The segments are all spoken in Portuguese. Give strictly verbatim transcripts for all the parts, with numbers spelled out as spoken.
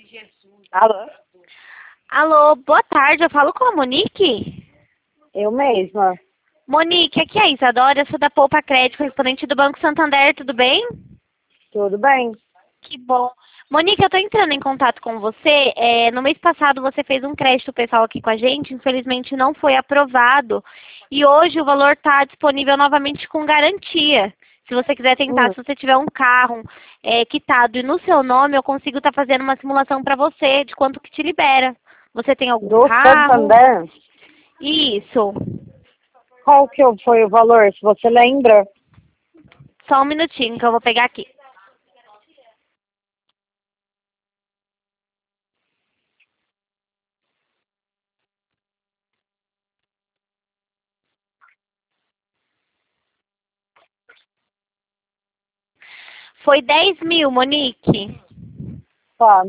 Alô? Alô, boa tarde, eu falo com a Monique? Eu mesma. Monique, aqui é a Isadora, eu sou da Poupa Crédito, correspondente do Banco Santander, tudo bem? Tudo bem? Que bom. Monique, eu estou entrando em contato com você. É, no mês passado você fez um crédito pessoal aqui com a gente, infelizmente não foi aprovado. E hoje o valor está disponível novamente com garantia. Se você quiser tentar, Hum. se você tiver um carro é, quitado e no seu nome, eu consigo estar fazendo uma simulação para você de quanto que te libera. Você tem algum Do carro? Santander? Isso. Qual que foi o valor, se você lembra? Só um minutinho que eu vou pegar aqui. Foi dez mil, Monique. Tá.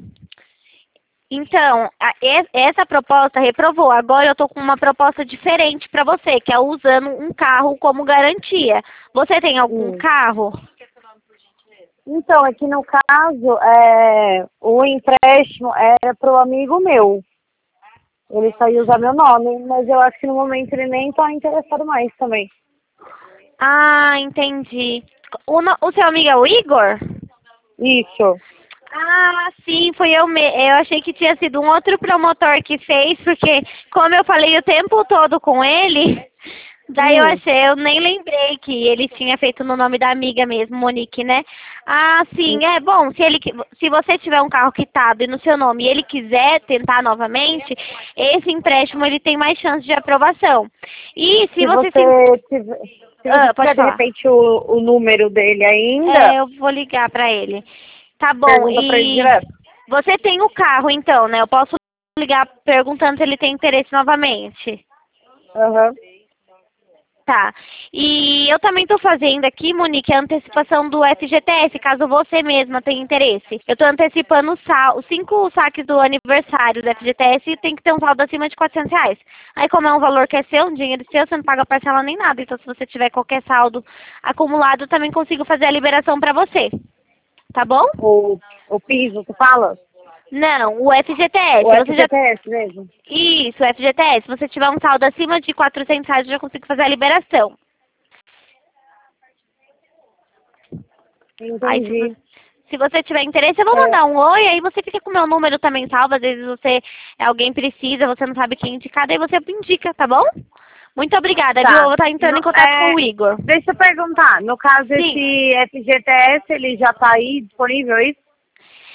Então, a- e- essa proposta reprovou. Agora eu estou com uma proposta diferente para você, que é usando um carro como garantia. Você tem algum Hum. carro? Então, aqui no caso, é, o empréstimo era para o amigo meu. Ele só ia usar meu nome, mas eu acho que no momento ele nem está interessado mais também. Ah, entendi. O, no- o seu amigo é o Igor? Isso. Ah, sim, foi eu mesmo. Eu achei que tinha sido um outro promotor que fez, porque como eu falei o tempo todo com ele, daí eu Hum. achei, eu nem lembrei que ele tinha feito no nome da amiga mesmo, Monique, né? Ah, sim, é bom, se ele qui- se você tiver um carro quitado e no seu nome e ele quiser tentar novamente, esse empréstimo ele tem mais chance de aprovação. E se Se você se... você tiver, se você Ah, pode tiver de falar. repente o, o número dele ainda, É, eu vou ligar pra ele. Tá bom, pergunta para ele e direto. você tem o carro então, né? Eu posso ligar perguntando se ele tem interesse novamente. Aham. Tá. E eu também estou fazendo aqui, Monique, a antecipação do F G T S, caso você mesma tenha interesse. Eu estou antecipando os, sal os cinco saques do aniversário do F G T S e tem que ter um saldo acima de quatrocentos reais. Aí como é um valor que é seu, um dinheiro seu, você não paga parcela nem nada. Então se você tiver qualquer saldo acumulado, eu também consigo fazer a liberação para você. Tá bom? O, o piso, tu fala? Não, o F G T S, O você já... F G T S mesmo. Isso, o F G T S, se você tiver um saldo acima de quatrocentos reais, eu já consigo fazer a liberação. Aí, se você, Entendi. se você tiver interesse, eu vou É, mandar um oi, aí você fica com o meu número também salvo. Às vezes você, alguém precisa, você não sabe quem indicar, daí você indica, tá bom? Muito obrigada, viu? Eu tá. vou estar entrando No, em contato com é, o Igor. deixa eu perguntar. No caso, Sim. esse F G T S, ele já tá aí disponível, é isso?